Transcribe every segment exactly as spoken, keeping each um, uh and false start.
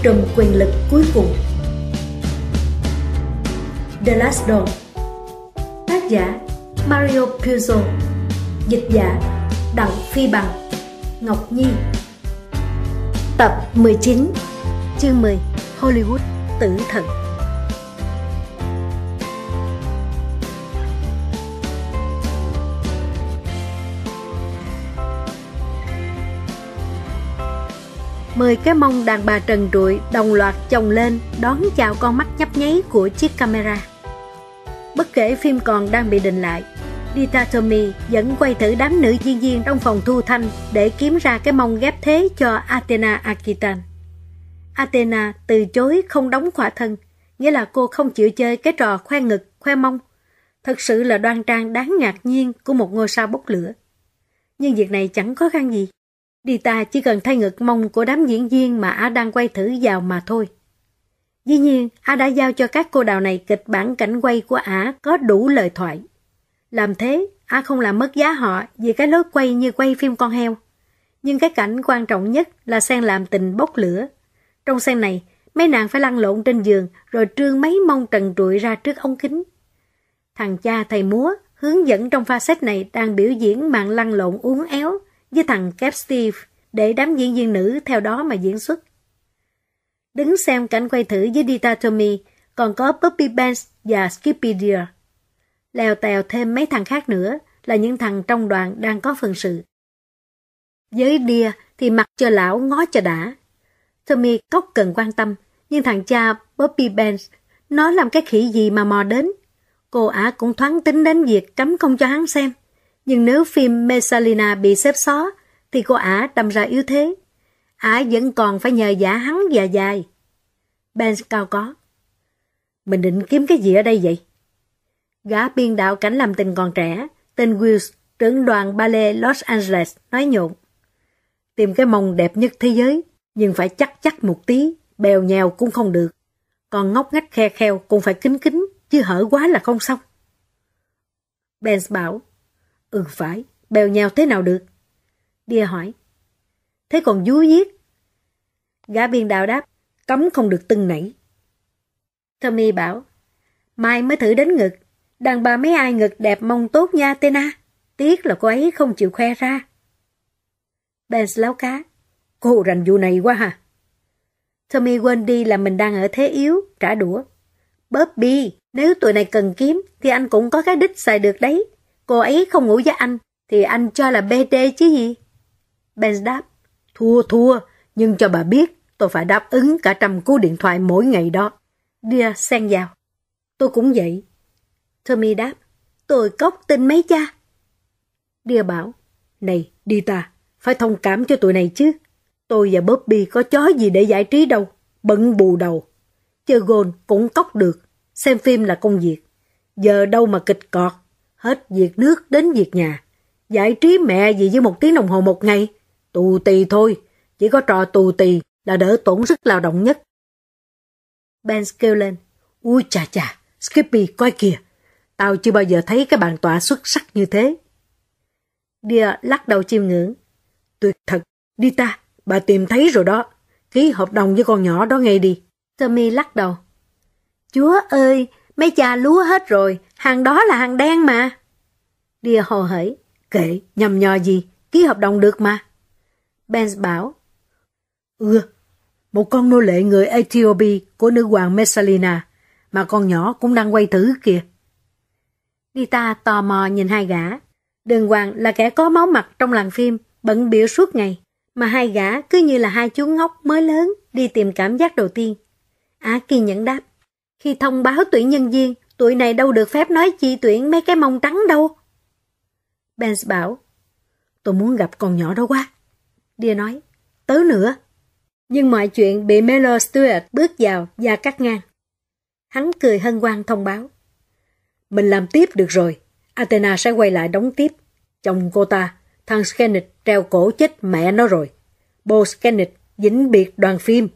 trùm quyền lực cuối cùng. The Last Dawn. Tác giả Mario Puzo. Dịch giả Đặng Phi Bằng, Ngọc Nhi. Tập mười chín. Chương mười. Hollywood tử thần. Mười cái mông đàn bà trần trụi đồng loạt chồng lên đón chào con mắt nhấp nháy của chiếc camera. Bất kể phim còn đang bị định lại, Dita Tomei vẫn quay thử đám nữ diễn viên trong phòng thu thanh để kiếm ra cái mông ghép thế cho Athena Akitan. Athena từ chối không đóng khỏa thân, nghĩa là cô không chịu chơi cái trò khoe ngực, khoe mông. Thật sự là đoan trang đáng ngạc nhiên của một ngôi sao bốc lửa. Nhưng việc này chẳng khó khăn gì. Dita chỉ cần thay ngực mông của đám diễn viên mà Á đang quay thử vào mà thôi. Dĩ nhiên, Á đã giao cho các cô đào này kịch bản cảnh quay của Á có đủ lời thoại. Làm thế, Á không làm mất giá họ vì cái lối quay như quay phim con heo. Nhưng cái cảnh quan trọng nhất là scene làm tình bốc lửa. Trong scene này, mấy nàng phải lăn lộn trên giường rồi trương mấy mông trần trụi ra trước ống kính. Thằng cha thầy múa hướng dẫn trong pha set này đang biểu diễn màn lăn lộn uốn éo với thằng Cap Steve để đám diễn viên nữ theo đó mà diễn xuất. Đứng xem cảnh quay thử với Dita Tomei còn có Bobby Banks và Skippy Deer. Lèo tèo thêm mấy thằng khác nữa là những thằng trong đoàn đang có phần sự. Với Deer thì mặc cho lão ngó cho đã. Tomei cốc cần quan tâm, nhưng thằng cha Bobby Banks nó làm cái khỉ gì mà mò đến. Cô ả cũng thoáng tính đến việc cấm không cho hắn xem. Nhưng nếu phim Messalina bị xếp xó, thì cô ả đâm ra yếu thế. Ả vẫn còn phải nhờ vả hắn và dài. Banks cao có. Mình định kiếm cái gì ở đây vậy? Gã biên đạo cảnh làm tình còn trẻ, tên Wills, trưởng đoàn ballet Los Angeles, nói nhộn. Tìm cái mông đẹp nhất thế giới, nhưng phải chắc chắc một tí, bèo nhèo cũng không được. Còn ngóc ngách khe kheo cũng phải kín kín, chứ hở quá là không xong. Banks bảo, ừ phải, bèo nhèo thế nào được? Deer hỏi, thế còn vú viết? Gã biên đạo đáp, cấm không được tưng nảy. Tomei bảo, mai mới thử đến ngực, đàn bà mấy ai ngực đẹp mông tốt nha Athena, tiếc là cô ấy không chịu khoe ra. Banks láo cá, cô rành vụ này quá hả? Tomei quên đi là mình đang ở thế yếu, trả đũa. Bobby, nếu tụi này cần kiếm thì anh cũng có cái đích xài được đấy. Cô ấy không ngủ với anh thì anh cho là bê đê chứ gì? Banks đáp, thua thua, nhưng cho bà biết tôi phải đáp ứng cả trăm cú điện thoại mỗi ngày đó. Deer xen vào, tôi cũng vậy. Tomei đáp, tôi cốc tin mấy cha. Deer bảo, này Dita, phải thông cảm cho tụi này chứ. Tôi và Bobby có chó gì để giải trí đâu, bận bù đầu. Chơi gôn cũng cốc được, xem phim là công việc. Giờ đâu mà kịch cọt, hết việc nước đến việc nhà. Giải trí mẹ gì với một tiếng đồng hồ một ngày, tù tì thôi, chỉ có trò tù tì là đỡ tổn sức lao động nhất. Banks kêu lên, ui chà chà, Skippy coi kìa, tao chưa bao giờ thấy cái bàn tọa xuất sắc như thế. Deer lắc đầu chiêm ngưỡng, tuyệt thật, Dita, bà tìm thấy rồi đó, ký hợp đồng với con nhỏ đó ngay đi. Tomei lắc đầu, chúa ơi, mấy cha lúa hết rồi, hàng đó là hàng đen mà. Deer hồ hởi, kệ, nhầm nhò gì, ký hợp đồng được mà. Banks bảo, ừ, một con nô lệ người Ethiopia của nữ hoàng Messalina, mà con nhỏ cũng đang quay thử kìa. Dita tò mò nhìn hai gã. Đường hoàng là kẻ có máu mặt trong làng phim, bận bịu suốt ngày, mà hai gã cứ như là hai chú ngốc mới lớn đi tìm cảm giác đầu tiên. Á kiên nhẫn đáp, khi thông báo tuyển nhân viên, tụi này đâu được phép nói chi tuyển mấy cái mông trắng đâu. Banks bảo, tôi muốn gặp con nhỏ đó quá. Deer nói, tớ nữa. Nhưng mọi chuyện bị Melo Stewart bước vào và cắt ngang. Hắn cười hân hoan thông báo, mình làm tiếp được rồi, Athena sẽ quay lại đóng tiếp. Chồng cô ta, thằng Skennett treo cổ chết mẹ nó rồi. Bo Skennett vĩnh biệt đoàn phim.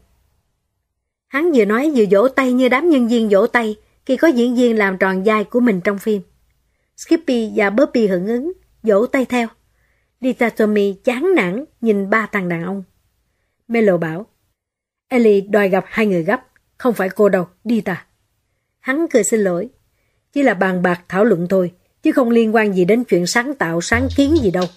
Hắn vừa nói vừa vỗ tay như đám nhân viên vỗ tay khi có diễn viên làm tròn vai của mình trong phim. Skippy và Bobby hưởng ứng, vỗ tay theo. Dita Tomei chán nản nhìn ba thằng đàn ông. Melo bảo, Ellie đòi gặp hai người gấp, không phải cô đâu, đi ta. Hắn cười xin lỗi. Chỉ là bàn bạc thảo luận thôi, chứ không liên quan gì đến chuyện sáng tạo, sáng kiến gì đâu.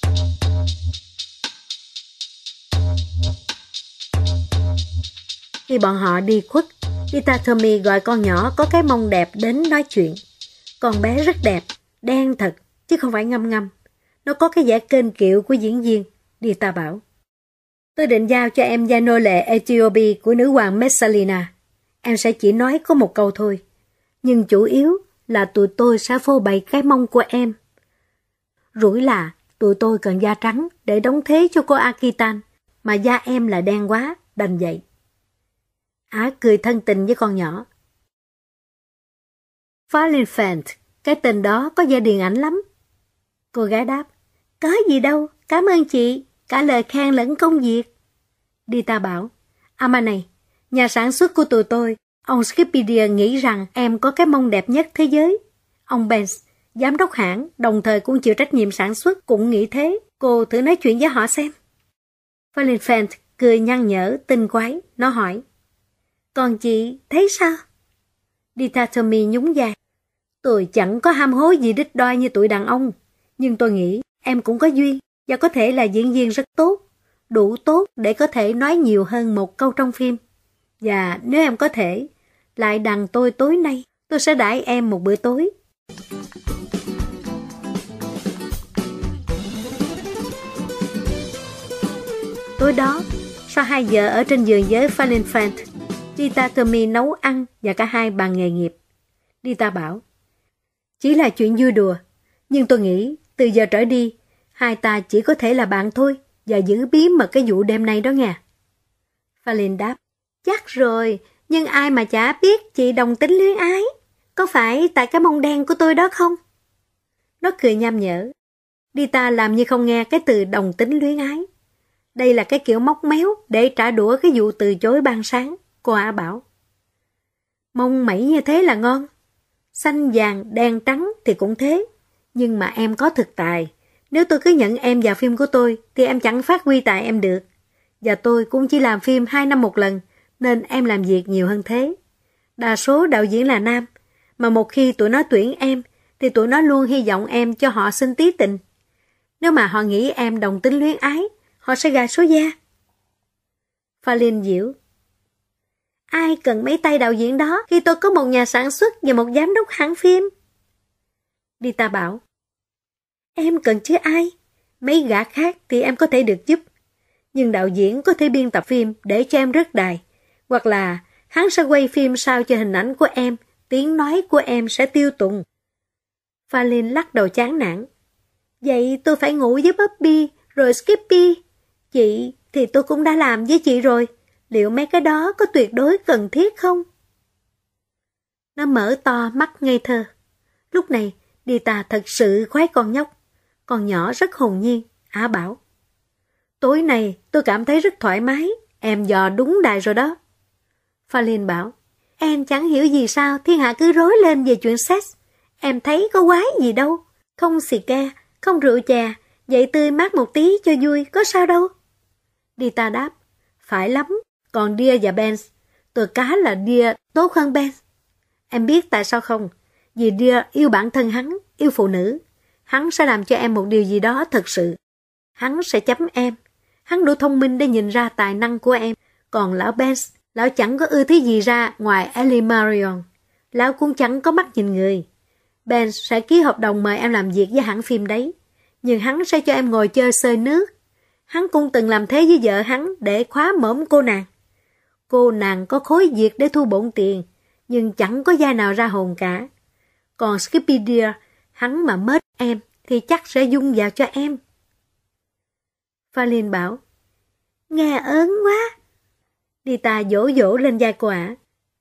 Khi bọn họ đi khuất, Rita Tommy gọi con nhỏ có cái mông đẹp đến nói chuyện. Con bé rất đẹp, đen thật, chứ không phải ngâm ngâm. Nó có cái vẻ kênh kiệu của diễn viên, Rita bảo. Tôi định giao cho em gia nô lệ Ethiopia của nữ hoàng Messalina. Em sẽ chỉ nói có một câu thôi. Nhưng chủ yếu là tụi tôi sẽ phô bày cái mông của em. Rủi là tụi tôi cần da trắng để đóng thế cho cô Akitan, mà da em là đen quá, đành vậy. Á cười thân tình với con nhỏ. Farlinfant, cái tên đó có gia điền ảnh lắm. Cô gái đáp, có gì đâu, cảm ơn chị, cả lời khen lẫn công việc. Rita bảo, à mà này, nhà sản xuất của tụi tôi, ông Skipidia nghĩ rằng em có cái mông đẹp nhất thế giới. Ông Benz, giám đốc hãng, đồng thời cũng chịu trách nhiệm sản xuất, cũng nghĩ thế. Cô thử nói chuyện với họ xem. Farlinfant cười nhăn nhở, tinh quái, nó hỏi, còn chị thấy sao? Rita Tommy nhún vai. Tôi chẳng có ham hố gì đích đoai như tụi đàn ông, nhưng tôi nghĩ em cũng có duyên và có thể là diễn viên rất tốt, đủ tốt để có thể nói nhiều hơn một câu trong phim. Và nếu em có thể, lại đằng tôi tối nay, tôi sẽ đãi em một bữa tối. Tối đó, sau hai giờ ở trên giường với Farlinfant, Rita Tommy nấu ăn và cả hai bàn nghề nghiệp. Rita bảo, chỉ là chuyện vui đùa, nhưng tôi nghĩ từ giờ trở đi, hai ta chỉ có thể là bạn thôi và giữ bí mật cái vụ đêm nay đó nghe. Farlin đáp, chắc rồi, nhưng ai mà chả biết chị đồng tính luyến ái, có phải tại cái mông đen của tôi đó không? Nó cười nham nhở. Rita làm như không nghe cái từ đồng tính luyến ái. Đây là cái kiểu móc méo để trả đũa cái vụ từ chối ban sáng, cô Á bảo. Mông mẩy như thế là ngon. Xanh vàng, đen trắng thì cũng thế. Nhưng mà em có thực tài. Nếu tôi cứ nhận em vào phim của tôi thì em chẳng phát huy tài em được. Và tôi cũng chỉ làm phim hai năm một lần, nên em làm việc nhiều hơn thế. Đa số đạo diễn là nam, mà một khi tụi nó tuyển em thì tụi nó luôn hy vọng em cho họ xin tí tình. Nếu mà họ nghĩ em đồng tính luyến ái, họ sẽ gài số da. Farlin diễu. Ai cần mấy tay đạo diễn đó khi tôi có một nhà sản xuất và một giám đốc hãng phim? Rita bảo. Em cần chứ ai? Mấy gã khác thì em có thể được giúp. Nhưng đạo diễn có thể biên tập phim để cho em rớt đài. Hoặc là hắn sẽ quay phim sao cho hình ảnh của em, tiếng nói của em sẽ tiêu tùng. Farlin lắc đầu chán nản. Vậy tôi phải ngủ với Bobby rồi Skippy. Chị thì tôi cũng đã làm với chị rồi. Liệu mấy cái đó có tuyệt đối cần thiết không? Nó mở to mắt ngây thơ. Lúc này, Rita thật sự khoái con nhóc. Con nhỏ rất hồn nhiên, Á bảo. Tối nay tôi cảm thấy rất thoải mái. Em dò đúng đài rồi đó. Farlin bảo. Em chẳng hiểu gì sao thiên hạ cứ rối lên về chuyện sex. Em thấy có quái gì đâu. Không xì ke, không rượu chè. Vậy tươi mát một tí cho vui, có sao đâu? Rita đáp. Phải lắm. Còn Dear và Benz, tôi cá là Dear tốt hơn Benz. Em biết tại sao không? Vì Dear yêu bản thân hắn, yêu phụ nữ. Hắn sẽ làm cho em một điều gì đó thật sự. Hắn sẽ chấm em. Hắn đủ thông minh để nhìn ra tài năng của em. Còn lão Benz, lão chẳng có ưa thứ gì ra ngoài Ellie Marion. Lão cũng chẳng có mắt nhìn người. Benz sẽ ký hợp đồng mời em làm việc với hãng phim đấy. Nhưng hắn sẽ cho em ngồi chơi xơi nước. Hắn cũng từng làm thế với vợ hắn để khóa mõm cô nàng. Cô nàng có khối việc để thu bộn tiền, nhưng chẳng có da nào ra hồn cả. Còn Skippy Dear, hắn mà mết em thì chắc sẽ dung vào cho em. Farlin bảo, nghe ớn quá. Rita dỗ dỗ lên vai cô ả.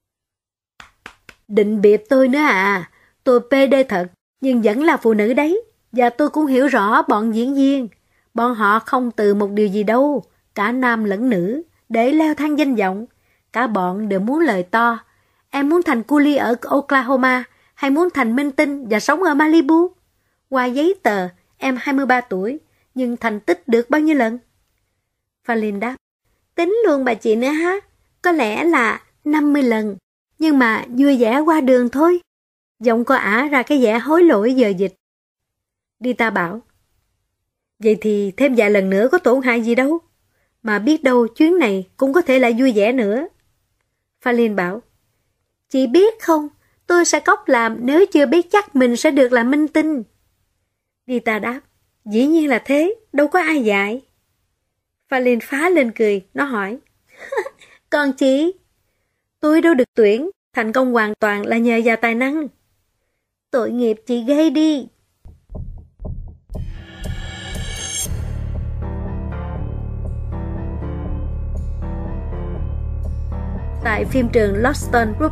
Định biệt tôi nữa à, tôi pê đê thật, nhưng vẫn là phụ nữ đấy. Và tôi cũng hiểu rõ bọn diễn viên. Bọn họ không từ một điều gì đâu, cả nam lẫn nữ, để leo thang danh vọng. Cả bọn đều muốn lời to. Em muốn thành cu li ở Oklahoma, hay muốn thành minh tinh và sống ở Malibu? Qua giấy tờ, em hai mươi ba tuổi, nhưng thành tích được bao nhiêu lần? Farlin đáp, tính luôn bà chị nữa ha. có lẽ là năm mươi lần, nhưng mà vui vẻ qua đường thôi. Giọng cô ả ra cái vẻ hối lỗi giờ dịch. Rita bảo, vậy thì thêm vài lần nữa có tổn hại gì đâu, mà biết đâu chuyến này cũng có thể lại vui vẻ nữa. Falin bảo, chị biết không, tôi sẽ cóc làm nếu chưa biết chắc mình sẽ được làm minh tinh. Rita đáp, dĩ nhiên là thế, đâu có ai dạy. Falin phá lên cười, nó hỏi, còn chị? Tôi đâu được tuyển, thành công hoàn toàn là nhờ vào tài năng. Tội nghiệp chị gây đi. Tại phim trường Loxton Group,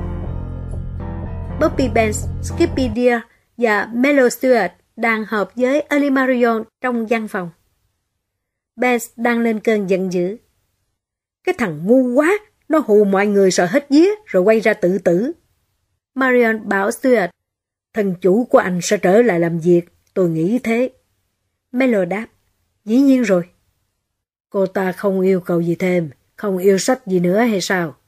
Bobby Benz, Skippy Deer và Melo Stewart đang họp với Early Marion trong văn phòng. Benz đang lên cơn giận dữ. Cái thằng ngu quá, nó hù mọi người sợ hết vía rồi quay ra tự tử. Marion bảo Stewart, thần chủ của anh sẽ trở lại làm việc, tôi nghĩ thế. Melo đáp, dĩ nhiên rồi. Cô ta không yêu cầu gì thêm, không yêu sách gì nữa hay sao?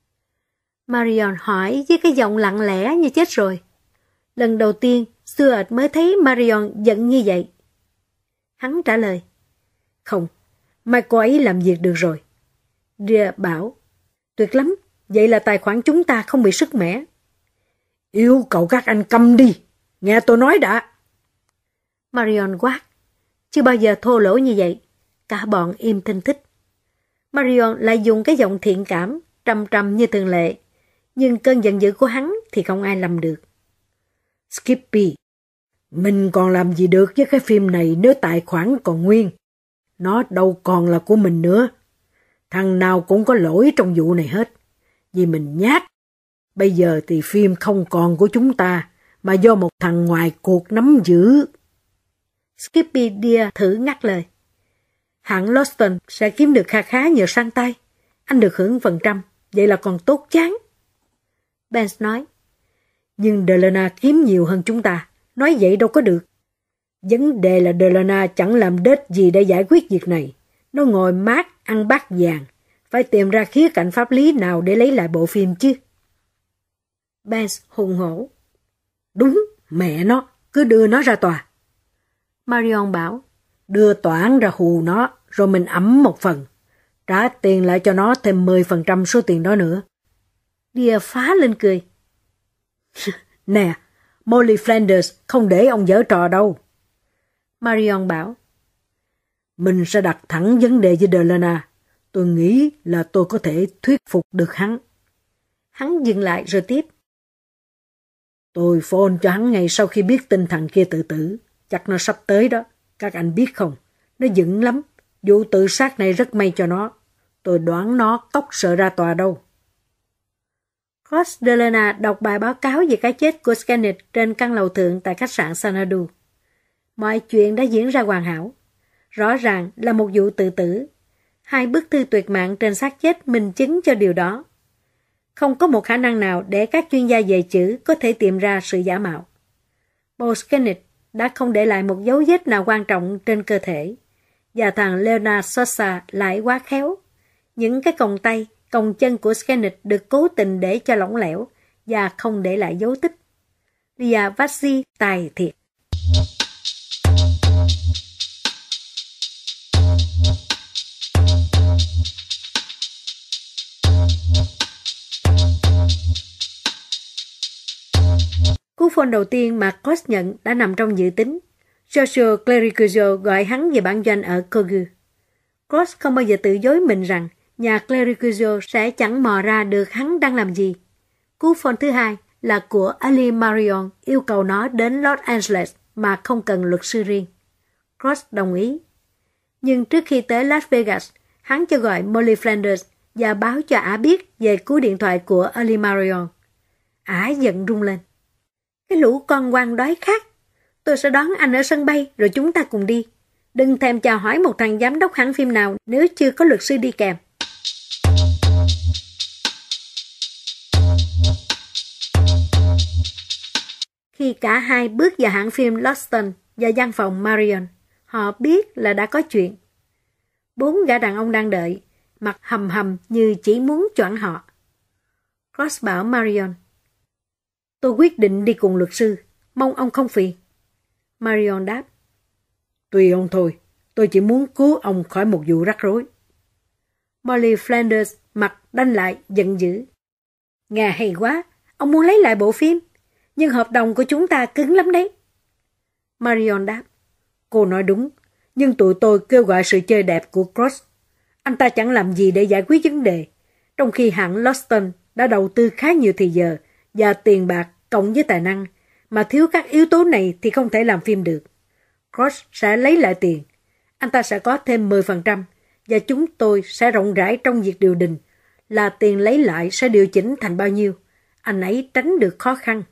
Marion hỏi với cái giọng lặng lẽ như chết rồi. Lần đầu tiên, Stewart mới thấy Marion giận như vậy. Hắn trả lời, không, mai cô ấy làm việc được rồi. Deer bảo, tuyệt lắm, vậy là tài khoản chúng ta không bị sứt mẻ. Yêu cầu các anh câm đi, nghe tôi nói đã. Marion quát, chưa bao giờ thô lỗ như vậy. Cả bọn im thinh thích. Marion lại dùng cái giọng thiện cảm, trầm trầm như thường lệ, nhưng cơn giận dữ của hắn thì không ai lầm được. Skippy, mình còn làm gì được với cái phim này nếu tài khoản còn nguyên? Nó đâu còn là của mình nữa. Thằng nào cũng có lỗi trong vụ này hết. Vì mình nhát. Bây giờ thì phim không còn của chúng ta, mà do một thằng ngoài cuộc nắm giữ. Skippy Deer thử ngắt lời. Hãng Loxton sẽ kiếm được kha khá nhờ sang tay. Anh được hưởng phần trăm, vậy là còn tốt chán. Benz nói, nhưng Delana kiếm nhiều hơn chúng ta, nói vậy đâu có được. Vấn đề là Delana chẳng làm đết gì để giải quyết việc này. Nó ngồi mát, ăn bát vàng, phải tìm ra khía cạnh pháp lý nào để lấy lại bộ phim chứ. Benz hùng hổ. Đúng, mẹ nó, cứ đưa nó ra tòa. Marion bảo, đưa tòa án ra hù nó, rồi mình ẵm một phần. Trả tiền lại cho nó thêm mười phần trăm số tiền đó nữa. Deer phá lên cười. Nè, Molly Flanders không để ông giở trò đâu. Marion bảo, mình sẽ đặt thẳng vấn đề với Delana. Tôi nghĩ là tôi có thể thuyết phục được hắn. Hắn dừng lại rồi tiếp. Tôi phone cho hắn ngay sau khi biết tin thằng kia tự tử. Chắc nó sắp tới đó. Các anh biết không, nó dữ lắm. Vụ tự sát này rất may cho nó. Tôi đoán nó cóc sợ ra tòa đâu. Ross Delana đọc bài báo cáo về cái chết của Scannet trên căn lầu thượng tại khách sạn Xanadu. Mọi chuyện đã diễn ra hoàn hảo. Rõ ràng là một vụ tự tử. Hai bức thư tuyệt mạng trên xác chết minh chứng cho điều đó. Không có một khả năng nào để các chuyên gia về chữ có thể tìm ra sự giả mạo. Paul Scannet đã không để lại một dấu vết nào quan trọng trên cơ thể. Và thằng Leonard Sosa lại quá khéo. Những cái còng tay, còng chân của Scannet được cố tình để cho lỏng lẻo và không để lại dấu tích. Lia Vassi tài thiệt. Cú phone đầu tiên mà Cross nhận đã nằm trong dự tính. Joshua Clericujo gọi hắn về bản doanh ở Kogu. Cross không bao giờ tự dối mình rằng nhà Clericujo sẽ chẳng mò ra được hắn đang làm gì. Cú phone thứ hai là của Ali Marion yêu cầu nó đến Los Angeles mà không cần luật sư riêng. Cross đồng ý. Nhưng trước khi tới Las Vegas, hắn cho gọi Molly Flanders và báo cho ả biết về cú điện thoại của Ali Marion. Ả giận rung lên. Cái lũ con quan đói khát. Tôi sẽ đón anh ở sân bay rồi chúng ta cùng đi. Đừng thèm chào hỏi một thằng giám đốc hãng phim nào nếu chưa có luật sư đi kèm. Khi cả hai bước vào hãng phim Loxton và văn phòng Marion, họ biết là đã có chuyện. Bốn gã đàn ông đang đợi, mặt hầm hầm như chỉ muốn choảng họ. Cross bảo Marion, tôi quyết định đi cùng luật sư, mong ông không phiền. Marion đáp, tùy ông thôi, tôi chỉ muốn cứu ông khỏi một vụ rắc rối. Molly Flanders mặt đanh lại, giận dữ. Ngà hay quá, ông muốn lấy lại bộ phim, nhưng hợp đồng của chúng ta cứng lắm đấy. Marion đáp, cô nói đúng, nhưng tụi tôi kêu gọi sự chơi đẹp của Cross. Anh ta chẳng làm gì để giải quyết vấn đề, trong khi hãng Loston đã đầu tư khá nhiều thời giờ và tiền bạc cộng với tài năng, mà thiếu các yếu tố này thì không thể làm phim được. Cross sẽ lấy lại tiền, anh ta sẽ có thêm mười phần trăm, và chúng tôi sẽ rộng rãi trong việc điều đình, là tiền lấy lại sẽ điều chỉnh thành bao nhiêu. Anh ấy tránh được khó khăn.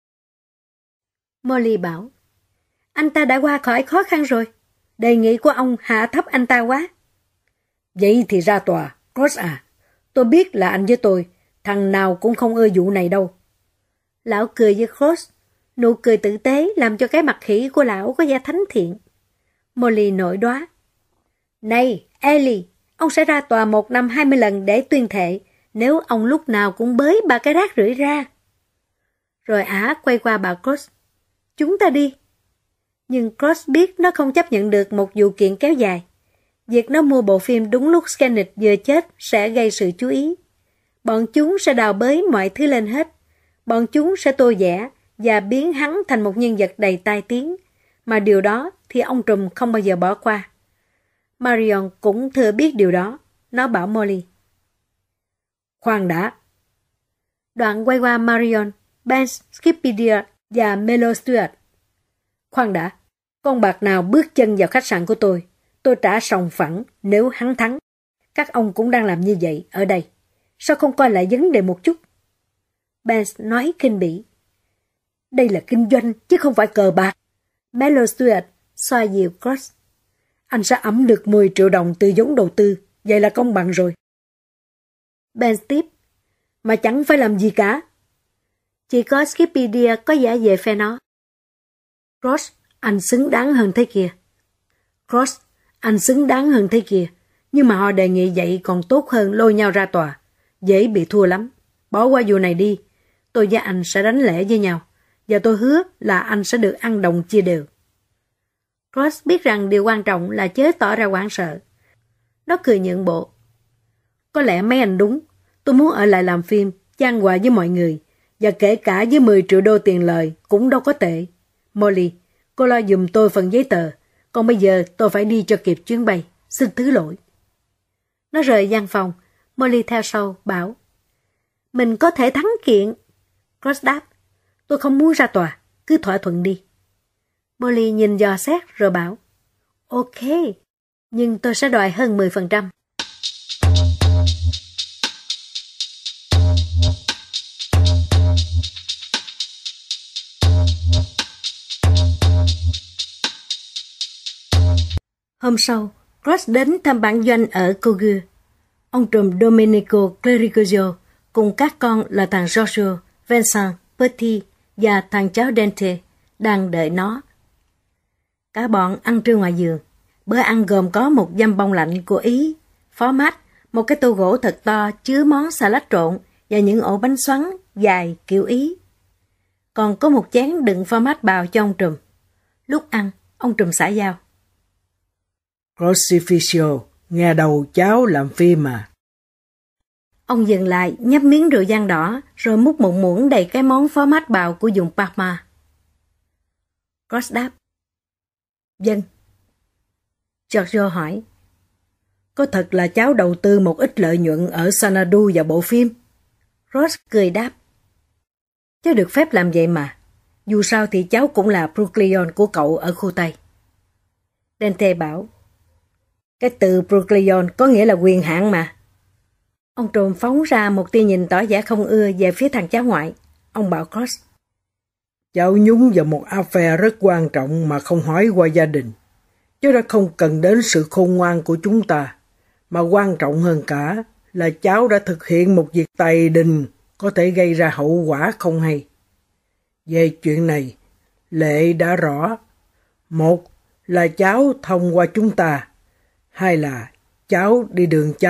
Molly bảo, anh ta đã qua khỏi khó khăn rồi. Đề nghị của ông hạ thấp anh ta quá. Vậy thì ra tòa, Cross à. Tôi biết là anh với tôi, thằng nào cũng không ưa vụ này đâu. Lão cười với Cross, nụ cười tử tế làm cho cái mặt khỉ của lão có vẻ thánh thiện. Molly nổi đoá. Này, Ellie, ông sẽ ra tòa một năm hai mươi lần để tuyên thệ, nếu ông lúc nào cũng bới ba cái rác rưởi ra. Rồi ả quay qua bà Cross. Chúng ta đi. Nhưng Cross biết nó không chấp nhận được một vụ kiện kéo dài. Việc nó mua bộ phim đúng lúc Kenneth vừa chết sẽ gây sự chú ý. Bọn chúng sẽ đào bới mọi thứ lên hết. Bọn chúng sẽ tô vẽ và biến hắn thành một nhân vật đầy tai tiếng, mà điều đó thì ông trùm không bao giờ bỏ qua. Marion cũng thừa biết điều đó. Nó bảo Molly. Khoan đã. Đoạn quay qua Marion, Ben Skipidia và Melo Stewart. Khoan đã. Con bạc nào bước chân vào khách sạn của tôi, tôi trả sòng phẳng nếu hắn thắng. Các ông cũng đang làm như vậy ở đây. Sao không coi lại vấn đề một chút? Ben nói khinh bỉ. Đây là kinh doanh chứ không phải cờ bạc. Melo Stewart xoa dịu Cross. Anh sẽ ẵm được mười triệu đồng từ vốn đầu tư, vậy là công bằng rồi. Ben tiếp, mà chẳng phải làm gì cả. Chỉ có Skipidia có vẻ về phe nó. Cross, anh xứng đáng hơn thế kìa. Cross, anh xứng đáng hơn thế kìa. Nhưng mà họ đề nghị vậy còn tốt hơn lôi nhau ra tòa. Dễ bị thua lắm. Bỏ qua vụ này đi. Tôi và anh sẽ đánh lẻ với nhau. Và tôi hứa là anh sẽ được ăn đồng chia đều. Cross biết rằng điều quan trọng là chớ tỏ ra hoảng sợ. Nó cười nhượng bộ. Có lẽ mấy anh đúng. Tôi muốn ở lại làm phim, chan hòa với mọi người. Và kể cả với mười triệu đô tiền lời cũng đâu có tệ. Molly, cô lo giùm tôi phần giấy tờ. Còn bây giờ tôi phải đi cho kịp chuyến bay. Xin thứ lỗi. Nó rời văn phòng. Molly theo sau, bảo. Mình có thể thắng kiện. Cross đáp. Tôi không muốn ra tòa. Cứ thỏa thuận đi. Molly nhìn dò xét rồi bảo. Ok, nhưng tôi sẽ đòi hơn mười phần trăm. Hôm sau, Cross đến thăm bản doanh ở Cogur. Ông trùm Domenico Clericojo cùng các con là thằng Giorgio, Vincent, Petit và thằng cháu Dante đang đợi nó. Cả bọn ăn trưa ngoài giường. Bữa ăn gồm có một dăm bông lạnh của Ý, phó mát, một cái tô gỗ thật to chứa món salad trộn và những ổ bánh xoắn dài kiểu Ý. Còn có một chén đựng phó mát bào cho ông trùm. Lúc ăn, ông trùm xả dao. Crucifixio, nghe đầu cháu làm phim mà. Ông dừng lại, nhấp miếng rượu vang đỏ, rồi múc một muỗng đầy cái món phó mát bào của vùng Parma. Cross đáp. Vâng. Giorgio hỏi. Có thật là cháu đầu tư một ít lợi nhuận ở Xanadu vào bộ phim? Cross cười đáp. Cháu được phép làm vậy mà. Dù sao thì cháu cũng là Procleon của cậu ở khu Tây. Dante bảo. Cái từ Procleon có nghĩa là quyền hạn mà. Ông trùm phóng ra một tia nhìn tỏ vẻ không ưa về phía thằng cháu ngoại. Ông bảo Cross. Cháu nhúng vào một affair rất quan trọng mà không hỏi qua gia đình. Cháu đã không cần đến sự khôn ngoan của chúng ta. Mà quan trọng hơn cả là cháu đã thực hiện một việc tày đình có thể gây ra hậu quả không hay. Về chuyện này, lệ đã rõ. Một là cháu thông qua chúng ta. Hai là cháu đi đường cháu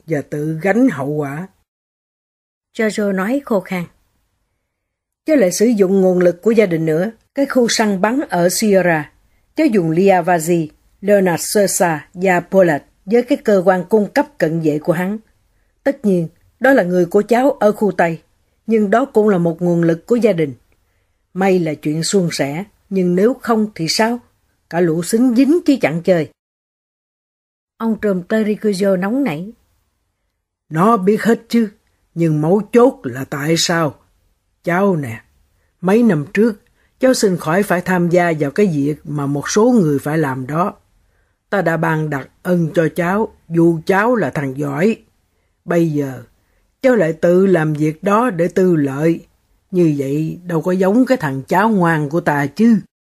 và tự gánh hậu quả. Giorgio nói khô khan. Cháu lại sử dụng nguồn lực của gia đình nữa. Cái khu săn bắn ở Sierra, cháu dùng Liavazi, Leonard Sosa và Pollard với cái cơ quan cung cấp cận vệ của hắn. Tất nhiên, đó là người của cháu ở khu Tây, nhưng đó cũng là một nguồn lực của gia đình. May là chuyện suôn sẻ, nhưng nếu không thì sao? Cả lũ xứng dính chứ chẳng chơi. Ông trùm Clericujo nóng nảy. Nó biết hết chứ, nhưng mấu chốt là tại sao? Cháu nè, mấy năm trước, cháu xin khỏi phải tham gia vào cái việc mà một số người phải làm đó. Ta đã ban đặt ân cho cháu, dù cháu là thằng giỏi. Bây giờ, cháu lại tự làm việc đó để tư lợi. Như vậy đâu có giống cái thằng cháu ngoan của ta chứ.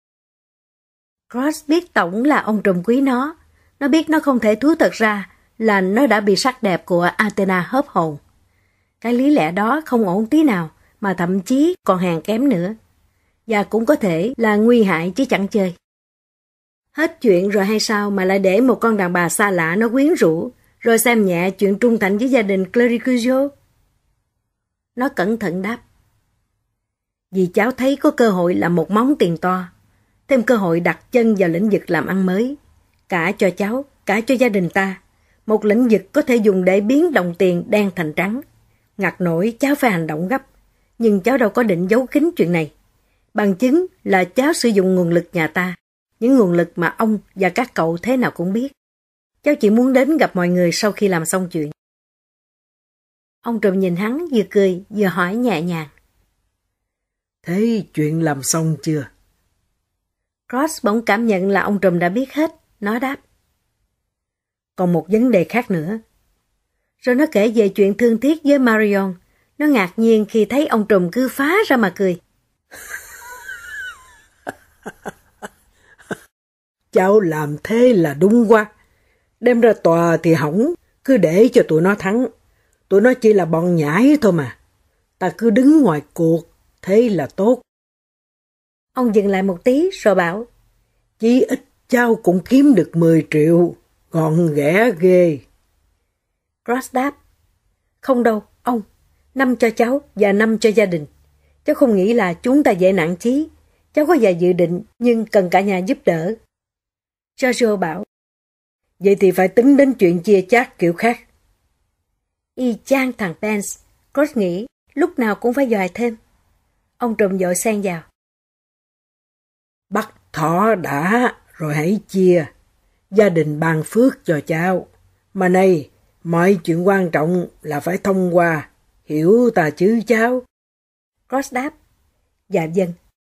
Cross biết tổng là ông trùm quý nó. Nó biết nó không thể thú thật ra là nó đã bị sắc đẹp của Athena hớp hồn. Cái lý lẽ đó không ổn tí nào, mà thậm chí còn hèn kém nữa. Và cũng có thể là nguy hại chứ chẳng chơi. Hết chuyện rồi hay sao mà lại để một con đàn bà xa lạ nó quyến rũ, rồi xem nhẹ chuyện trung thành với gia đình Clericujo? Nó cẩn thận đáp. Vì cháu thấy có cơ hội làm một món tiền to, thêm cơ hội đặt chân vào lĩnh vực làm ăn mới, cả cho cháu, cả cho gia đình ta. Một lĩnh vực có thể dùng để biến đồng tiền đen thành trắng. Ngặt nổi cháu phải hành động gấp, nhưng cháu đâu có định giấu kín chuyện này. Bằng chứng là cháu sử dụng nguồn lực nhà ta, những nguồn lực mà ông và các cậu thế nào cũng biết. Cháu chỉ muốn đến gặp mọi người sau khi làm xong chuyện. Ông trùm nhìn hắn vừa cười vừa hỏi nhẹ nhàng. Thế chuyện làm xong chưa? Cross bỗng cảm nhận là ông trùm đã biết hết. Nó đáp. Còn một vấn đề khác nữa. Rồi nó kể về chuyện thương tiếc với Marion. Nó ngạc nhiên khi thấy ông trùm cứ phá ra mà cười. Cháu làm thế là đúng quá. Đem ra tòa thì hỏng, cứ để cho tụi nó thắng. Tụi nó chỉ là bọn nhãi thôi mà. Ta cứ đứng ngoài cuộc, thế là tốt. Ông dừng lại một tí rồi bảo. Chí ít cháu cũng kiếm được mười triệu, gọn ghẽ ghê. Cross đáp. Không đâu, ông. Năm cho cháu và năm cho gia đình. Cháu không nghĩ là chúng ta dễ nặng chí. Cháu có vài dự định nhưng cần cả nhà giúp đỡ. Giorgio bảo. Vậy thì phải tính đến chuyện chia chác kiểu khác. Y chang thằng Pence. Cross nghĩ lúc nào cũng phải dòi thêm. Ông trùm vội xen vào. Bắt thỏ đã, rồi hãy chia. Gia đình ban phước cho cháu. Mà này, mọi chuyện quan trọng là phải thông qua. Hiểu ta chứ cháu? Cross đáp. Dạ vâng.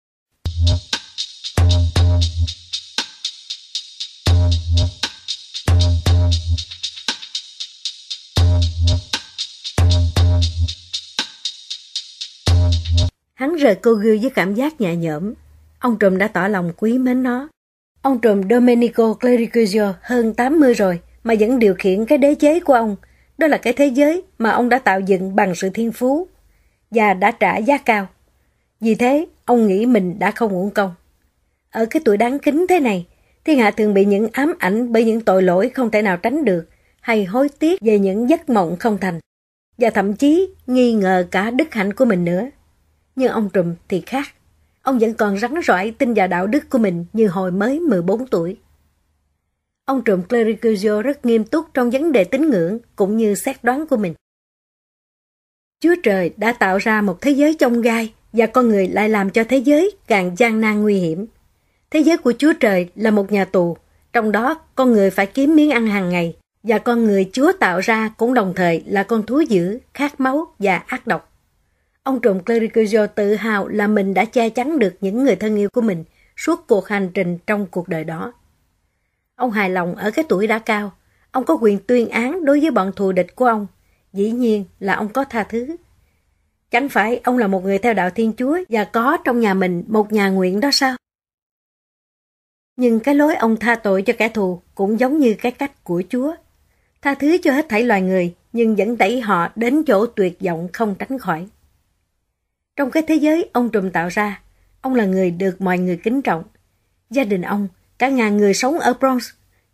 Hắn rời cô gư với cảm giác nhẹ nhõm. Ông trùm đã tỏ lòng quý mến nó. Ông trùm Domenico Clericujo hơn tám mươi rồi mà vẫn điều khiển cái đế chế của ông. Đó là cái thế giới mà ông đã tạo dựng bằng sự thiên phú và đã trả giá cao. Vì thế, ông nghĩ mình đã không uổng công. Ở cái tuổi đáng kính thế này, thiên hạ thường bị những ám ảnh bởi những tội lỗi không thể nào tránh được hay hối tiếc về những giấc mộng không thành và thậm chí nghi ngờ cả đức hạnh của mình nữa. Nhưng ông trùm thì khác. Ông vẫn còn rắn rỏi tin vào đạo đức của mình như hồi mới mười bốn tuổi. Ông trùm Clericujo rất nghiêm túc trong vấn đề tín ngưỡng cũng như xét đoán của mình. Chúa Trời đã tạo ra một thế giới chông gai và con người lại làm cho thế giới càng gian nan nguy hiểm. Thế giới của Chúa Trời là một nhà tù, trong đó con người phải kiếm miếng ăn hàng ngày và con người Chúa tạo ra cũng đồng thời là con thú dữ, khát máu và ác độc. Ông trùm Clericujo tự hào là mình đã che chắn được những người thân yêu của mình suốt cuộc hành trình trong cuộc đời đó. Ông hài lòng ở cái tuổi đã cao. Ông có quyền tuyên án đối với bọn thù địch của ông. Dĩ nhiên là ông có tha thứ. Chẳng phải ông là một người theo đạo Thiên Chúa và có trong nhà mình một nhà nguyện đó sao? Nhưng cái lối ông tha tội cho kẻ thù cũng giống như cái cách của Chúa. Tha thứ cho hết thảy loài người nhưng vẫn đẩy họ đến chỗ tuyệt vọng không tránh khỏi. Trong cái thế giới ông trùm tạo ra, ông là người được mọi người kính trọng. Gia đình ông, cả ngàn người sống ở Bronx,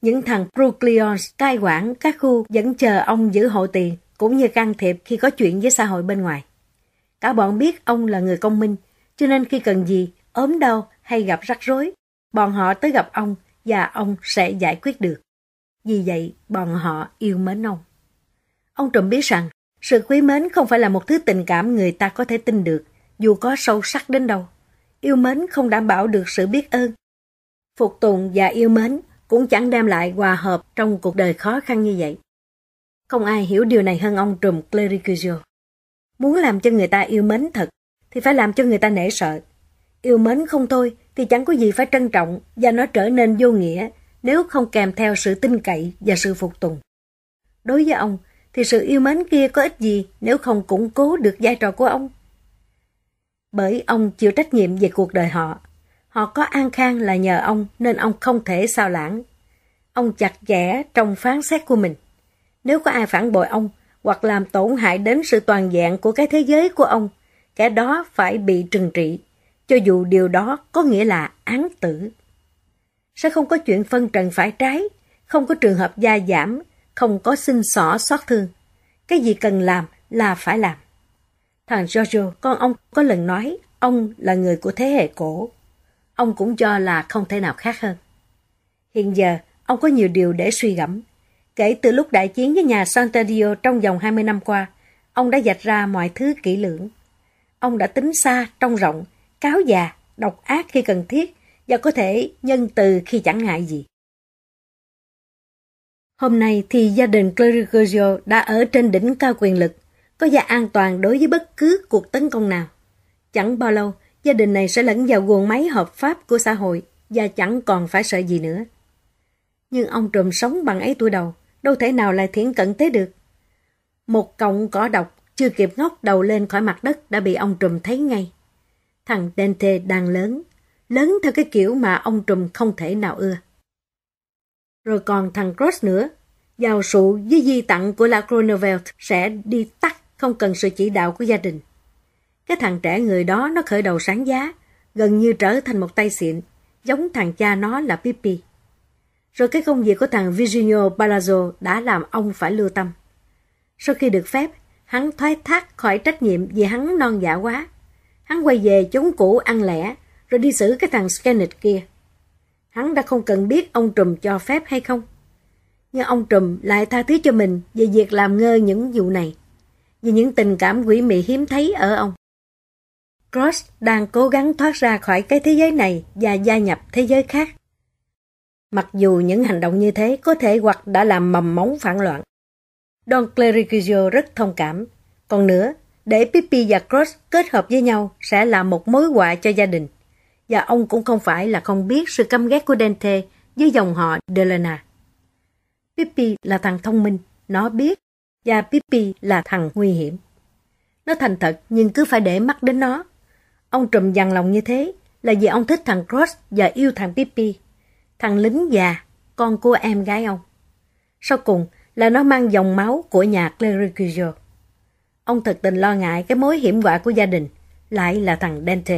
Những thằng Procleons cai quản các khu vẫn chờ ông giữ hộ tiền, cũng như can thiệp khi có chuyện với xã hội bên ngoài. Cả bọn biết ông là người công minh, cho nên khi cần gì, ốm đau hay gặp rắc rối, bọn họ tới gặp ông và ông sẽ giải quyết được. Vì vậy, bọn họ yêu mến ông. Ông Trùm biết rằng, sự quý mến không phải là một thứ tình cảm người ta có thể tin được, dù có sâu sắc đến đâu. Yêu mến không đảm bảo được sự biết ơn. Phục tùng và yêu mến cũng chẳng đem lại hòa hợp trong cuộc đời khó khăn như vậy. Không ai hiểu điều này hơn ông Trùm Clericujo. Muốn làm cho người ta yêu mến thật, thì phải làm cho người ta nể sợ. Yêu mến không thôi thì chẳng có gì phải trân trọng và nó trở nên vô nghĩa nếu không kèm theo sự tin cậy và sự phục tùng. Đối với ông thì sự yêu mến kia có ích gì nếu không củng cố được vai trò của ông? Bởi ông chịu trách nhiệm về cuộc đời họ. Họ có an khang là nhờ ông nên ông không thể sao lãng. Ông chặt chẽ trong phán xét của mình. Nếu có ai phản bội ông hoặc làm tổn hại đến sự toàn vẹn của cái thế giới của ông, kẻ đó phải bị trừng trị, cho dù điều đó có nghĩa là án tử. Sẽ không có chuyện phân trần phải trái, không có trường hợp gia giảm, không có xin xỏ xót thương. Cái gì cần làm là phải làm. Thằng Giorgio, con ông có lần nói ông là người của thế hệ cổ. Ông cũng cho là không thể nào khác hơn. Hiện giờ, ông có nhiều điều để suy gẫm. Kể từ lúc đại chiến với nhà Santadio trong vòng hai mươi năm qua, ông đã vạch ra mọi thứ kỹ lưỡng. Ông đã tính xa, trông rộng, cáo già, độc ác khi cần thiết và có thể nhân từ khi chẳng ngại gì. Hôm nay thì gia đình Clericujo đã ở trên đỉnh cao quyền lực, có giá an toàn đối với bất cứ cuộc tấn công nào. Chẳng bao lâu, gia đình này sẽ lẫn vào guồng máy hợp pháp của xã hội và chẳng còn phải sợ gì nữa. Nhưng ông Trùm sống bằng ấy tuổi đầu, đâu thể nào lại thiển cận thế được. Một cọng cỏ độc chưa kịp ngóc đầu lên khỏi mặt đất đã bị ông Trùm thấy ngay. Thằng Dante đang lớn, lớn theo cái kiểu mà ông Trùm không thể nào ưa. Rồi còn thằng Cross nữa, giàu sụ với di tặng của La Cronenvelt sẽ đi tắt không cần sự chỉ đạo của gia đình. Cái thằng trẻ người đó nó khởi đầu sáng giá, gần như trở thành một tay xịn, giống thằng cha nó là Pippi. Rồi cái công việc của thằng Virginio Palazzo đã làm ông phải lưu tâm. Sau khi được phép, hắn thoái thác khỏi trách nhiệm vì hắn non dạ quá. Hắn quay về chốn cũ ăn lẻ, rồi đi xử cái thằng Scannet kia. Hắn đã không cần biết ông Trùm cho phép hay không. Nhưng ông Trùm lại tha thứ cho mình về việc làm ngơ những vụ này, vì những tình cảm quỷ mị hiếm thấy ở ông. Cross đang cố gắng thoát ra khỏi cái thế giới này và gia nhập thế giới khác. Mặc dù những hành động như thế có thể hoặc đã làm mầm móng phản loạn. Don Clericujo rất thông cảm. Còn nữa, để Pippi và Cross kết hợp với nhau sẽ là một mối họa cho gia đình. Và ông cũng không phải là không biết sự căm ghét của Dante với dòng họ Delena. Pippi là thằng thông minh, nó biết, và Pippi là thằng nguy hiểm. Nó thành thật nhưng cứ phải để mắt đến nó. Ông Trùm dằn lòng như thế là vì ông thích thằng Cross và yêu thằng Pippi, thằng lính già, con của em gái ông. Sau cùng là nó mang dòng máu của nhà Clericujo. Ông thật tình lo ngại cái mối hiểm họa của gia đình, lại là thằng Dante.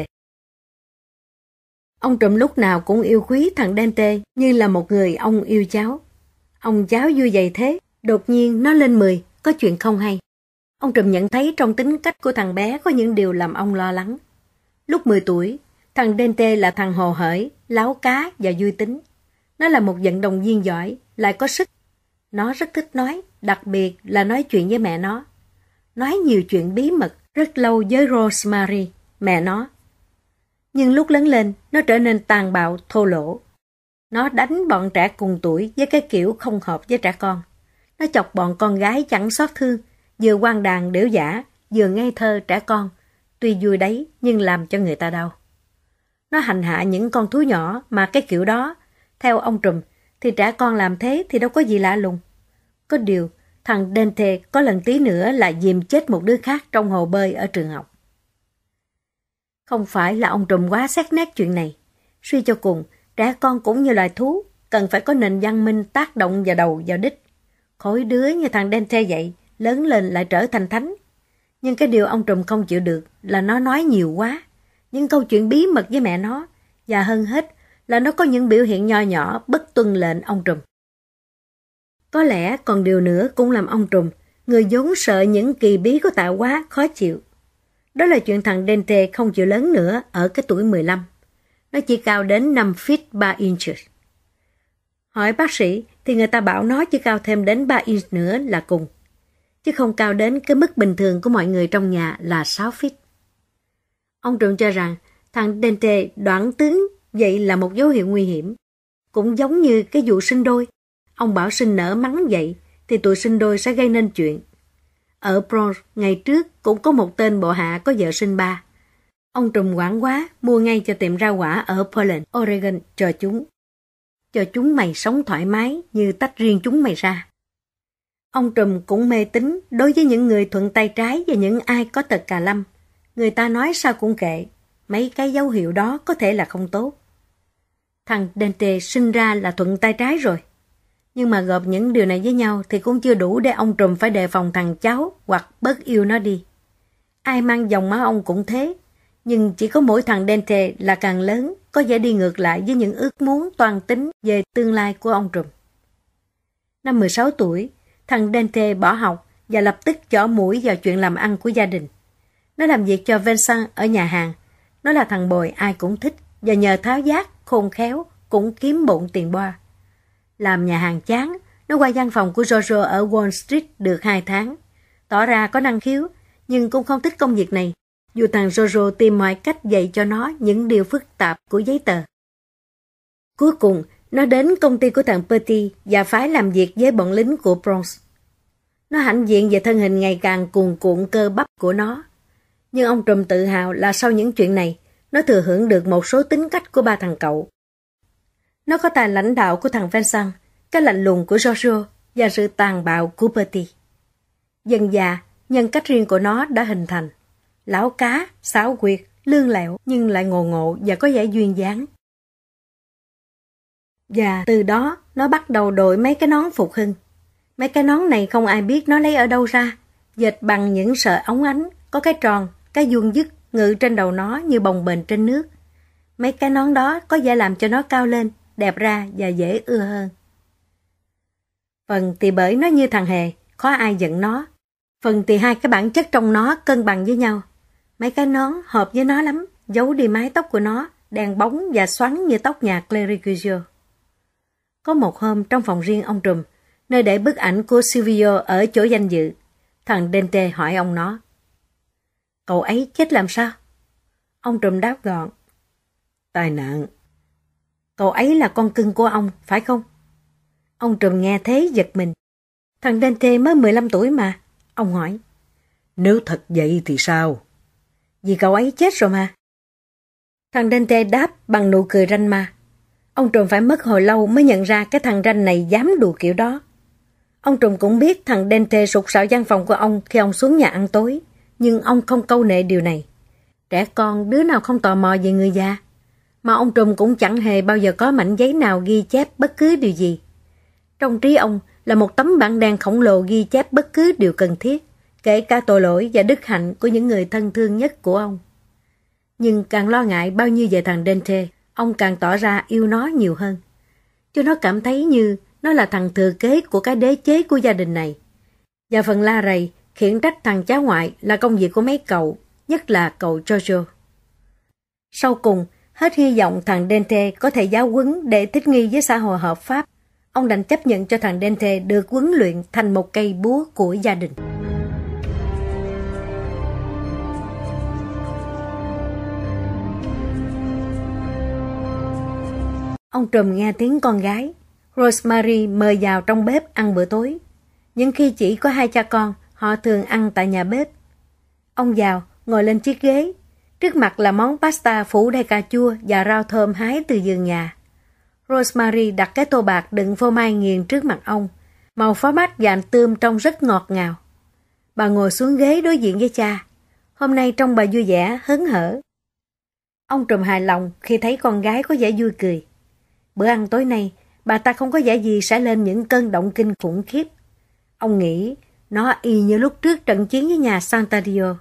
Ông Trùm lúc nào cũng yêu quý thằng Dante như là một người ông yêu cháu. Ông cháu vui vậy thế, đột nhiên nó lên mười, có chuyện không hay. Ông Trùm nhận thấy trong tính cách của thằng bé có những điều làm ông lo lắng. Lúc mười tuổi, thằng Dante là thằng hồ hởi, láo cá và vui tính. Nó là một vận động viên giỏi, lại có sức. Nó rất thích nói, đặc biệt là nói chuyện với mẹ nó. Nói nhiều chuyện bí mật, rất lâu với Rosemary, mẹ nó. Nhưng lúc lớn lên, nó trở nên tàn bạo, thô lỗ. Nó đánh bọn trẻ cùng tuổi với cái kiểu không hợp với trẻ con. Nó chọc bọn con gái chẳng xót thương, vừa hoang đàn đểu giả, vừa ngây thơ trẻ con. Tuy vui đấy, nhưng làm cho người ta đau. Nó hành hạ những con thú nhỏ mà cái kiểu đó, theo ông Trùm, thì trẻ con làm thế thì đâu có gì lạ lùng. Có điều, thằng Dante có lần tí nữa là dìm chết một đứa khác trong hồ bơi ở trường học. Không phải là ông Trùm quá xét nét chuyện này. Suy cho cùng, trẻ con cũng như loài thú, cần phải có nền văn minh tác động vào đầu vào đích. Khối đứa như thằng Dante vậy, lớn lên lại trở thành thánh. Nhưng cái điều ông Trùm không chịu được là nó nói nhiều quá, những câu chuyện bí mật với mẹ nó, và hơn hết là nó có những biểu hiện nho nhỏ bất tuân lệnh ông Trùm. Có lẽ còn điều nữa cũng làm ông Trùm, người vốn sợ những kỳ bí của tạo hóa, khó chịu. Đó là chuyện thằng Dante không chịu lớn nữa ở cái tuổi mười lăm. Nó chỉ cao đến năm feet ba inches. Hỏi bác sĩ thì người ta bảo nó chỉ cao thêm đến ba inch nữa là cùng, chứ không cao đến cái mức bình thường của mọi người trong nhà là sáu feet. Ông Trùm cho rằng thằng Dante đoạn tướng vậy là một dấu hiệu nguy hiểm. Cũng giống như cái vụ sinh đôi. Ông bảo sinh nở mắng vậy thì tụi sinh đôi sẽ gây nên chuyện. Ở Bronx ngày trước cũng có một tên bộ hạ có vợ sinh ba. Ông Trùm quảng quá mua ngay cho tiệm rau quả ở Portland, Oregon cho chúng. Cho chúng mày sống thoải mái như tách riêng chúng mày ra. Ông Trùm cũng mê tín đối với những người thuận tay trái và những ai có tật cà lâm. Người ta nói sao cũng kệ, mấy cái dấu hiệu đó có thể là không tốt. Thằng Dante sinh ra là thuận tay trái rồi. Nhưng mà gộp những điều này với nhau thì cũng chưa đủ để ông Trùm phải đề phòng thằng cháu hoặc bớt yêu nó đi. Ai mang dòng máu ông cũng thế. Nhưng chỉ có mỗi thằng Dante là càng lớn, có vẻ đi ngược lại với những ước muốn toan tính về tương lai của ông Trùm. Năm mười sáu tuổi, thằng Dante bỏ học và lập tức chỏ mũi vào chuyện làm ăn của gia đình. Nó làm việc cho Vincent ở nhà hàng. Nó là thằng bồi ai cũng thích và nhờ tháo vát, khôn khéo cũng kiếm bộn tiền boa. Làm nhà hàng chán, nó qua văn phòng của Jojo ở Wall Street được hai tháng. Tỏ ra có năng khiếu, nhưng cũng không thích công việc này, dù thằng Jojo tìm mọi cách dạy cho nó những điều phức tạp của giấy tờ. Cuối cùng, nó đến công ty của thằng Petit và phải làm việc với bọn lính của Bronx. Nó hãnh diện về thân hình ngày càng cuồn cuộn cơ bắp của nó. Nhưng ông Trùm tự hào là sau những chuyện này, nó thừa hưởng được một số tính cách của ba thằng cậu. Nó có tài lãnh đạo của thằng Vincent, cái lạnh lùng của Jojo và sự tàn bạo của Petit. Dần dà, nhân cách riêng của nó đã hình thành. Láo cá, xảo quyệt, lương lẹo nhưng lại ngộ ngộ và có vẻ duyên dáng. Và từ đó, nó bắt đầu đội mấy cái nón phục hưng. Mấy cái nón này không ai biết nó lấy ở đâu ra, dệt bằng những sợi óng ánh, có cái tròn, cái vuông vức ngự trên đầu nó như bồng bềnh trên nước. Mấy cái nón đó có vẻ làm cho nó cao lên, đẹp ra và dễ ưa hơn. Phần thì bởi nó như thằng hề, khó ai giận nó. Phần thì hai cái bản chất trong nó cân bằng với nhau. Mấy cái nón hợp với nó lắm, giấu đi mái tóc của nó, đen bóng và xoắn như tóc nhà Clericio. Có một hôm trong phòng riêng ông Trùm, nơi để bức ảnh của Silvio ở chỗ danh dự, thằng Dante hỏi ông nó: "Cậu ấy chết làm sao?" Ông Trùm đáp gọn: "Tai nạn." "Cậu ấy là con cưng của ông, phải không?" Ông Trùm nghe thế giật mình. Thằng Dante mới mười lăm tuổi mà. Ông hỏi: "Nếu thật vậy thì sao?" "Vì cậu ấy chết rồi mà." Thằng Dante đáp bằng nụ cười ranh ma. Ông Trùm phải mất hồi lâu mới nhận ra cái thằng ranh này dám đùa kiểu đó. Ông Trùm cũng biết thằng Dante sục sạo văn phòng của ông khi ông xuống nhà ăn tối, nhưng ông không câu nệ điều này. Trẻ con đứa nào không tò mò về người già. Mà ông Trùm cũng chẳng hề bao giờ có mảnh giấy nào ghi chép bất cứ điều gì. Trong trí ông là một tấm bảng đen khổng lồ ghi chép bất cứ điều cần thiết, kể cả tội lỗi và đức hạnh của những người thân thương nhất của ông. Nhưng càng lo ngại bao nhiêu về thằng Dante, ông càng tỏ ra yêu nó nhiều hơn. Cho nó cảm thấy như nó là thằng thừa kế của cái đế chế của gia đình này. Và phần la rầy, khiển trách thằng cháu ngoại là công việc của mấy cậu, nhất là cậu Jojo. Sau cùng, hết hy vọng thằng Dante có thể giáo huấn để thích nghi với xã hội hợp pháp, ông đành chấp nhận cho thằng Dante được huấn luyện thành một cây búa của gia đình. Ông Trùm nghe tiếng con gái Rosemary mời vào trong bếp ăn bữa tối. Những khi chỉ có hai cha con, họ thường ăn tại nhà bếp. Ông vào, ngồi lên chiếc ghế. Trước mặt là món pasta phủ đầy cà chua và rau thơm hái từ vườn nhà. Rosemary đặt cái tô bạc đựng phô mai nghiền trước mặt ông. Màu phó mát và hành tươm trông rất ngọt ngào. Bà ngồi xuống ghế đối diện với cha. Hôm nay trông bà vui vẻ, hớn hở. Ông Trùm hài lòng khi thấy con gái có vẻ vui cười. Bữa ăn tối nay, bà ta không có vẻ gì sẽ lên những cơn động kinh khủng khiếp. Ông nghĩ nó y như lúc trước trận chiến với nhà Santario.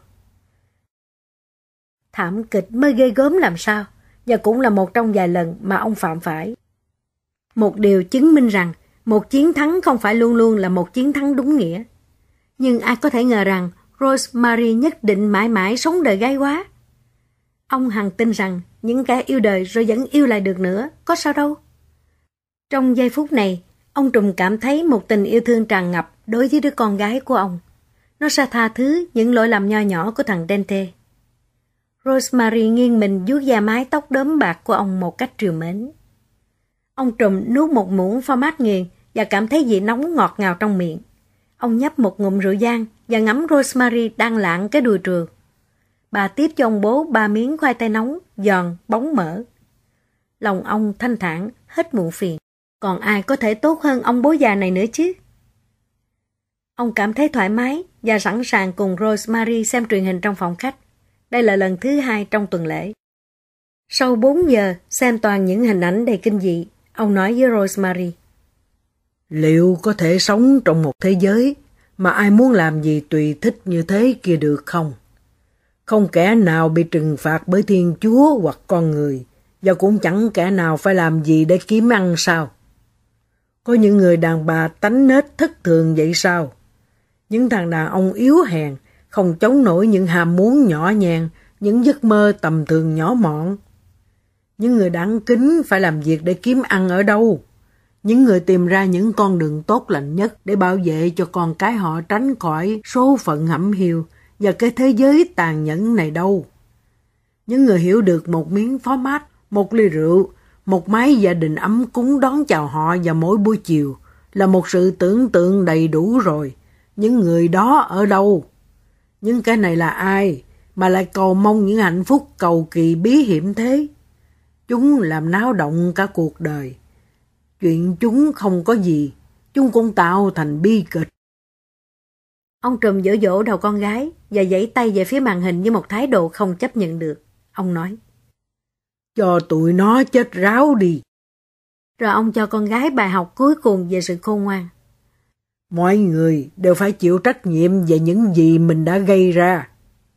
Thảm kịch mới ghê gớm làm sao, và cũng là một trong vài lần mà ông phạm phải. Một điều chứng minh rằng một chiến thắng không phải luôn luôn là một chiến thắng đúng nghĩa. Nhưng ai có thể ngờ rằng Rosemary nhất định mãi mãi sống đời gái quá. Ông hằng tin rằng những kẻ yêu đời rồi vẫn yêu lại được nữa, có sao đâu. Trong giây phút này, ông Trùm cảm thấy một tình yêu thương tràn ngập đối với đứa con gái của ông. Nó sẽ tha thứ những lỗi lầm nho nhỏ của thằng Dante. Rosemary nghiêng mình vuốt da mái tóc đốm bạc của ông một cách trìu mến. Ông Trùm nuốt một muỗng format nghiền và cảm thấy vị nóng ngọt ngào trong miệng. Ông nhấp một ngụm rượu vang và ngắm Rosemary đang lạng cái đùi trượt. Bà tiếp cho ông bố ba miếng khoai tây nóng, giòn, bóng mỡ. Lòng ông thanh thản, hết muộn phiền. Còn ai có thể tốt hơn ông bố già này nữa chứ? Ông cảm thấy thoải mái và sẵn sàng cùng Rosemary xem truyền hình trong phòng khách. Đây là lần thứ hai trong tuần lễ. Sau bốn giờ xem toàn những hình ảnh đầy kinh dị, ông nói với Rosemary: liệu có thể sống trong một thế giới mà ai muốn làm gì tùy thích như thế kia được không? Không kẻ nào bị trừng phạt bởi Thiên Chúa hoặc con người, và cũng chẳng kẻ nào phải làm gì để kiếm ăn sao? Có những người đàn bà tánh nết thất thường vậy sao? Những thằng đàn ông yếu hèn, không chống nổi những ham muốn nhỏ nhàn, những giấc mơ tầm thường nhỏ mọn. Những người đáng kính phải làm việc để kiếm ăn ở đâu? Những người tìm ra những con đường tốt lành nhất để bảo vệ cho con cái họ tránh khỏi số phận hẩm hiu và cái thế giới tàn nhẫn này đâu? Những người hiểu được một miếng phó mát, một ly rượu, một mái gia đình ấm cúng đón chào họ vào mỗi buổi chiều là một sự tưởng tượng đầy đủ rồi. Những người đó ở đâu? Những cái này là ai mà lại cầu mong những hạnh phúc cầu kỳ bí hiểm thế? Chúng làm náo động cả cuộc đời. Chuyện chúng không có gì, chúng cũng tạo thành bi kịch. Ông Trùm dỗ dỗ đầu con gái và giãy tay về phía màn hình với một thái độ không chấp nhận được. Ông nói: cho tụi nó chết ráo đi. Rồi ông cho con gái bài học cuối cùng về sự khôn ngoan. Mọi người đều phải chịu trách nhiệm về những gì mình đã gây ra.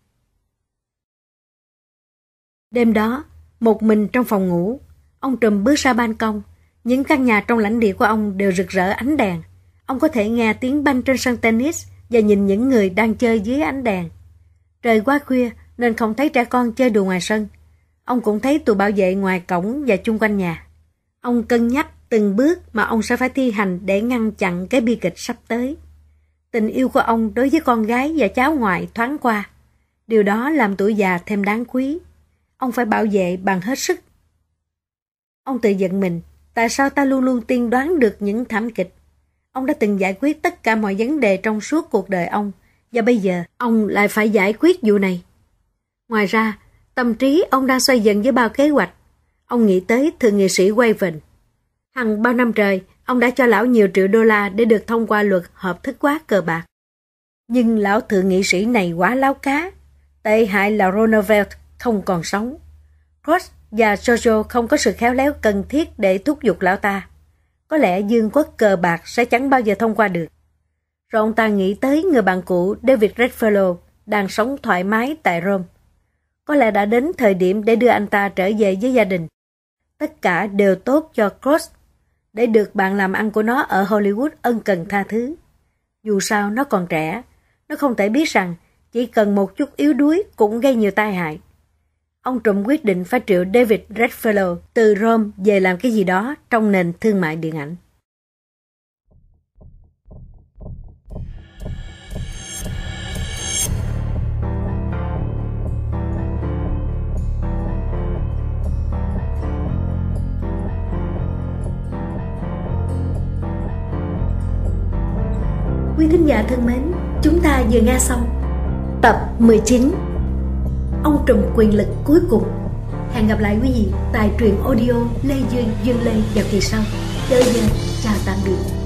Đêm đó, một mình trong phòng ngủ, ông Trùm bước ra ban công. Những căn nhà trong lãnh địa của ông đều rực rỡ ánh đèn. Ông có thể nghe tiếng banh trên sân tennis và nhìn những người đang chơi dưới ánh đèn. Trời quá khuya nên không thấy trẻ con chơi đùa ngoài sân. Ông cũng thấy tụi bảo vệ ngoài cổng và chung quanh nhà. Ông cân nhắc từng bước mà ông sẽ phải thi hành để ngăn chặn cái bi kịch sắp tới. Tình yêu của ông đối với con gái và cháu ngoại thoáng qua. Điều đó làm tuổi già thêm đáng quý. Ông phải bảo vệ bằng hết sức. Ông tự giận mình, tại sao ta luôn luôn tiên đoán được những thảm kịch? Ông đã từng giải quyết tất cả mọi vấn đề trong suốt cuộc đời ông, và bây giờ ông lại phải giải quyết vụ này. Ngoài ra, tâm trí ông đang xoay dần với bao kế hoạch. Ông nghĩ tới thượng nghị sĩ Waven. Hằng bao năm trời, ông đã cho lão nhiều triệu đô la để được thông qua luật hợp thức hóa cờ bạc. Nhưng lão thượng nghị sĩ này quá láo cá. Tệ hại là Roosevelt không còn sống. Cross và Jojo không có sự khéo léo cần thiết để thúc giục lão ta. Có lẽ vương quốc cờ bạc sẽ chẳng bao giờ thông qua được. Rồi ông ta nghĩ tới người bạn cũ David Redfellow đang sống thoải mái tại Rome. Có lẽ đã đến thời điểm để đưa anh ta trở về với gia đình. Tất cả đều tốt cho Cross. Để được bạn làm ăn của nó ở Hollywood ân cần tha thứ. Dù sao nó còn trẻ, nó không thể biết rằng chỉ cần một chút yếu đuối cũng gây nhiều tai hại. Ông Trùm quyết định phải triệu David Redfellow từ Rome về làm cái gì đó trong nền thương mại điện ảnh. Quý thính giả thân mến, chúng ta vừa nghe xong tập mười chín Ông Trùm quyền lực cuối cùng. Hẹn gặp lại quý vị tại truyện audio Lê Duyên Duyên Lê vào kỳ sau. Tới giờ, chào tạm biệt.